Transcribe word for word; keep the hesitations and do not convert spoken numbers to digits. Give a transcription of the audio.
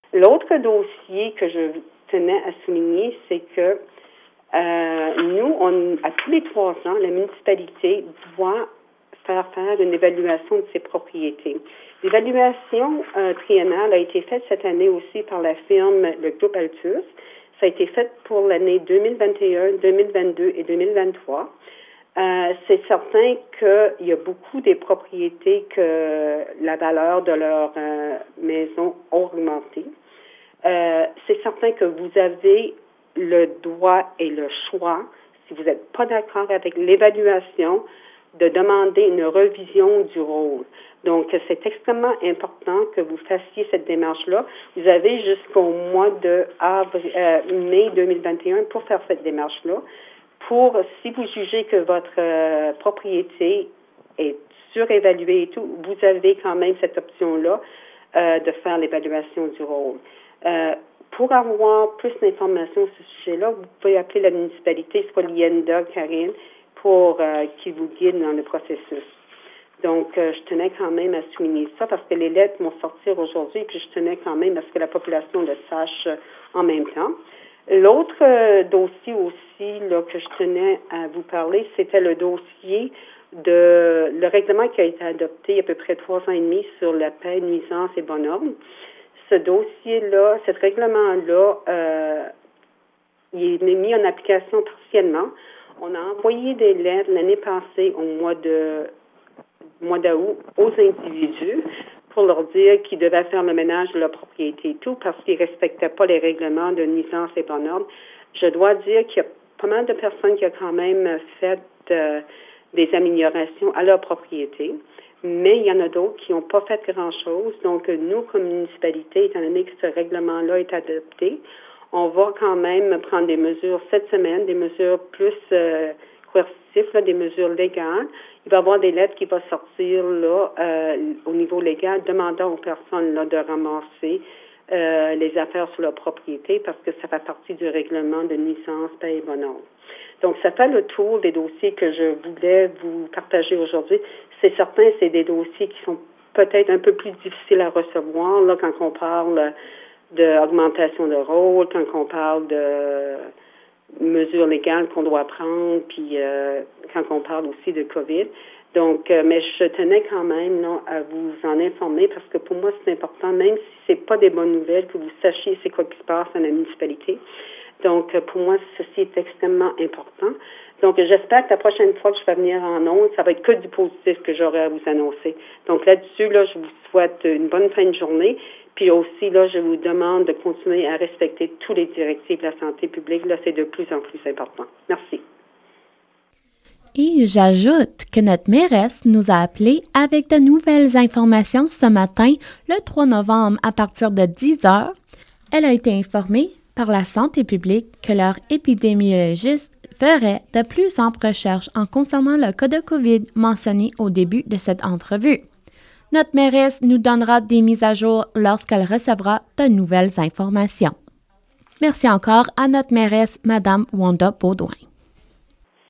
L'autre dossier que je tenais à souligner, c'est que euh, nous, on, à tous les trois ans, la municipalité doit faire faire une évaluation de ses propriétés. L'évaluation euh, triennale a été faite cette année aussi par la firme, le groupe Altus. Ça a été fait pour l'année deux mille vingt et un, deux mille vingt-deux et deux mille vingt-trois. Euh, c'est certain qu'il y a beaucoup des propriétés que la valeur de leur euh, maison a augmenté. Euh, c'est certain que vous avez le droit et le choix, si vous n'êtes pas d'accord avec l'évaluation, de demander une revision du rôle. Donc, c'est extrêmement important que vous fassiez cette démarche-là. Vous avez jusqu'au mois de avril, euh, mai deux mille vingt et un pour faire cette démarche-là. Pour, si vous jugez que votre euh, propriété est surévaluée et tout, vous avez quand même cette option-là euh, de faire l'évaluation du rôle. Euh, pour avoir plus d'informations sur ce sujet-là, vous pouvez appeler la municipalité, soit l'I N D A, Karine, pour euh, qui vous guide dans le processus. Donc, euh, je tenais quand même à souligner ça parce que les lettres vont sortir aujourd'hui, puis je tenais quand même à ce que la population le sache euh, en même temps. L'autre euh, dossier aussi là, que je tenais à vous parler, c'était le dossier de le règlement qui a été adopté il y a à peu près trois ans et demi sur la paix, nuisance et bonne ordre. Ce dossier-là, ce règlement-là, euh, il est mis en application partiellement. On a envoyé des lettres l'année passée au mois de mois d'août aux individus pour leur dire qu'ils devaient faire le ménage de leur propriété et tout parce qu'ils ne respectaient pas les règlements de nuisance et bon ordre. Je dois dire qu'il y a pas mal de personnes qui ont quand même fait euh, des améliorations à leur propriété, mais il y en a d'autres qui n'ont pas fait grand-chose. Donc, nous, comme municipalité, étant donné que ce règlement-là est adopté, on va quand même prendre des mesures cette semaine, des mesures plus euh, coercitives, là, des mesures légales. Il va y avoir des lettres qui vont sortir là euh, au niveau légal, demandant aux personnes là de ramasser euh, les affaires sur leur propriété parce que ça fait partie du règlement de nuisance, paix et bon ordre. Donc, ça fait le tour des dossiers que je voulais vous partager aujourd'hui. C'est certain, c'est des dossiers qui sont peut-être un peu plus difficiles à recevoir là quand on parle d'augmentation de rôle, quand on parle de mesures légales qu'on doit prendre, puis euh, quand on parle aussi de COVID. Donc, euh, mais je tenais quand même là, à vous en informer parce que pour moi, c'est important, même si c'est pas des bonnes nouvelles, que vous sachiez c'est quoi qui se passe dans la municipalité. Donc, pour moi, ceci est extrêmement important. Donc, j'espère que la prochaine fois que je vais venir en ondes, ça va être que du positif que j'aurai à vous annoncer. Donc, là-dessus, là, je vous souhaite une bonne fin de journée. Puis aussi, là, je vous demande de continuer à respecter tous les directives de la santé publique. Là, c'est de plus en plus important. Merci. Et j'ajoute que notre mairesse nous a appelés avec de nouvelles informations ce matin, le trois novembre, à partir de dix heures. Elle a été informée par la santé publique que leur épidémiologiste ferait de plus amples recherches en concernant le cas de COVID mentionné au début de cette entrevue. Notre mairesse nous donnera des mises à jour lorsqu'elle recevra de nouvelles informations. Merci encore à notre mairesse, Mme Wanda Baudouin.